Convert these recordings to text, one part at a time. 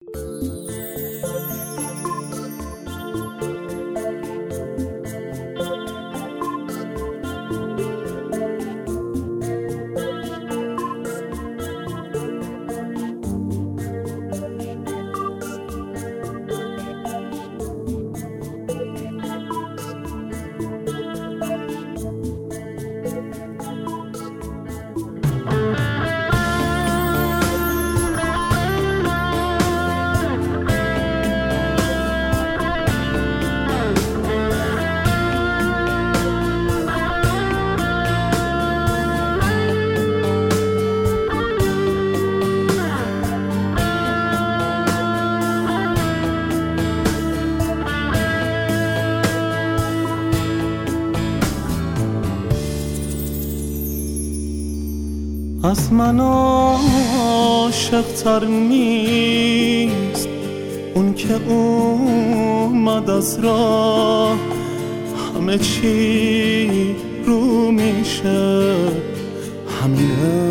از من عاشق‌تر نیست اون که اومد از راه، همه چی رو میشه همین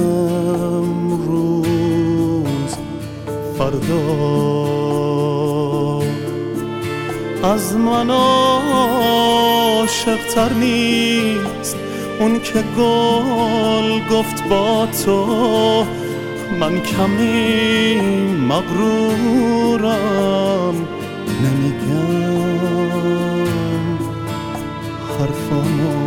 امروز فردا. از من عاشق‌تر نیست اون که گل گفت با تو، من کمی مغرورم نمیگم حرفامو.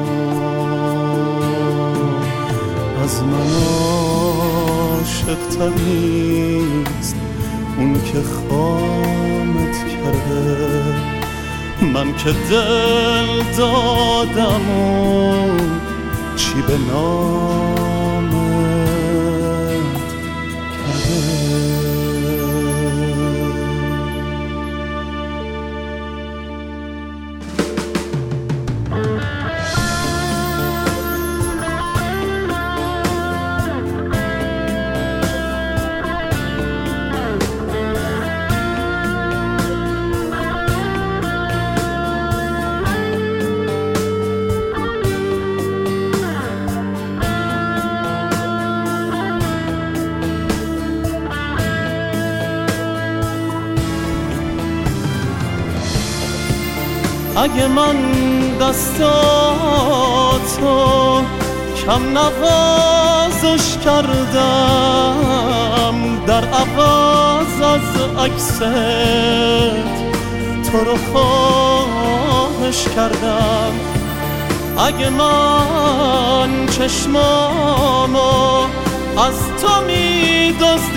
از من عاشق‌تر نیست اون که خامت کرده، من که دل دادم و چی به نامت کرده. اگه من دستاتو کم نوازش کردم، در عوض از عکست تو رو خواهش کردم، اگه من چشمامو از تو می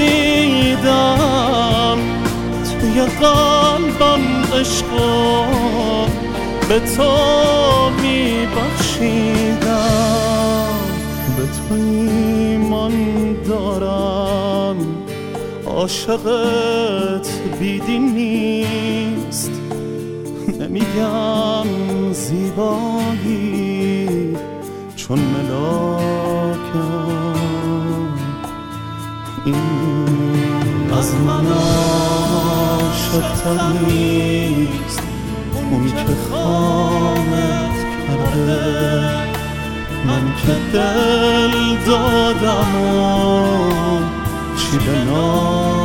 دزدیدم، توی قلبم عشقو به تو می بخشیدم، به تو ایمان دارم، عاشقت بیدین نیست، نمیگم زیبایی چون ملاکم این. از من عاشق‌تر نیست اون که خامت کرده، من که دل دادم و چی به نام